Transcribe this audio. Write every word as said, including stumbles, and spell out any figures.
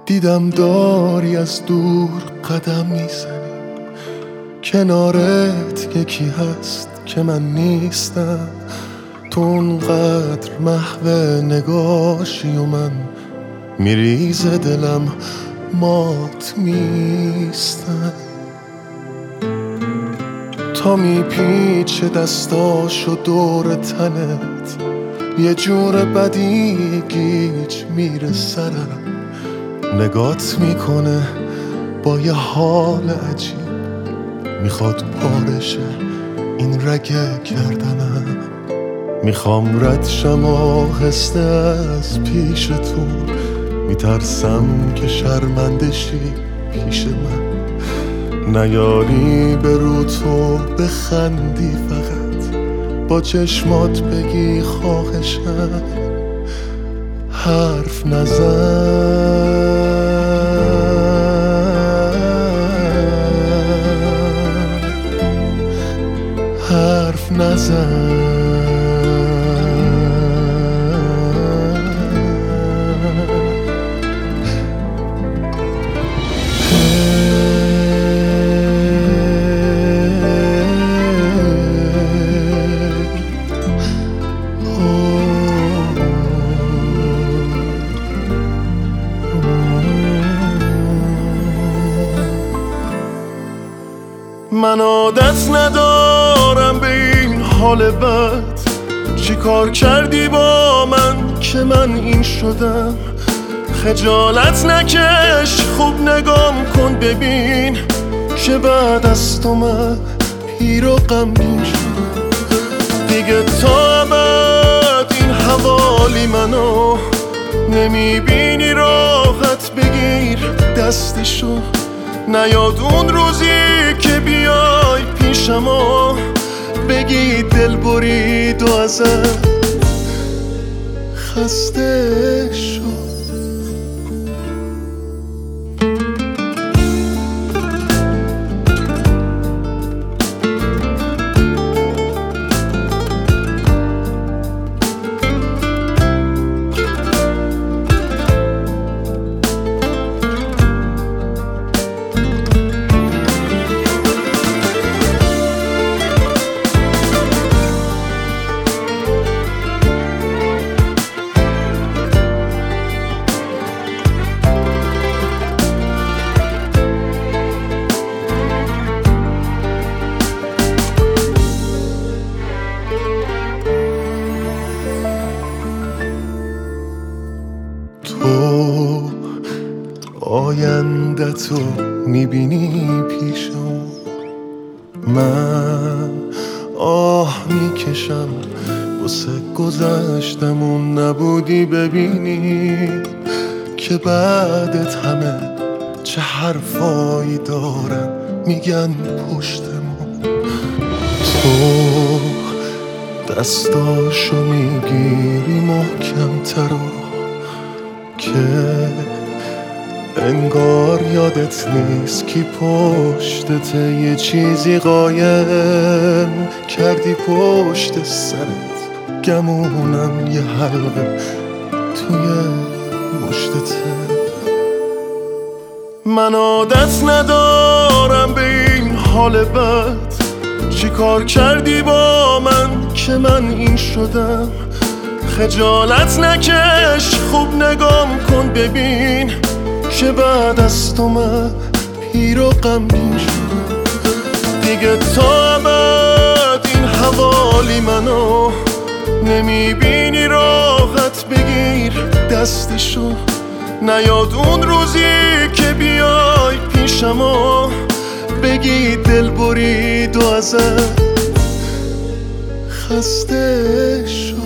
دیدم داری از دور قدم میزنی، کنارت یکی هست که من نیستم. تو اونقدر محو نگاشی و من میریزه دلم مات میستم. تا میپیچه دستاشو دور تنت، یه جور بدی گیج میره سرم. نگات میکنه با یه حال عجیب، میخواد پارشه این رگه کردنم. میخوام رد شم آهسته از پیشتون، میترسم که شرمنده شی پیش من. نیاری به رو تو بخندی، فقط با چشمات بگی خواهشم حرف نزن. حرف نزن. من عادت ندارم به این حال بد، چی کار کردی با من که من این شدم؟ خجالت نکش، خوب نگام کن ببین که بعد از تو من پیر و غمگین شدم. دیگه تا ابد این حوالی منو نمیبینی، راحت بگیر دستشو. نیاد اون روزی که بیای پیشم و بگی دل برید و ازت خسته شد. تو آینده تو میبینی پیشم، من آه میکشم واسه گذشتمون. نبودی ببینی که بعدت همه چه حرفایی دارن میگن پشتمون. تو دستاشو میگیری محکم ترا که انگار یادت نیست کی پشتته. یه چیزی قایم کردی پشت سرت، گمونم یه حلقه توی مشتته. من عادت ندارم به این حال بد، چی کار کردی با من که من این شدم؟ خجالت نکش، خوب نگام کن ببین که بعد از تو من پیر و غمگین شدم. دیگه تا ابد این حوالی منو نمیبینی، راحت بگیر دستشو. نیاد اون روزی که بیای پیشم و بگی دل برید و ازت خسته شد.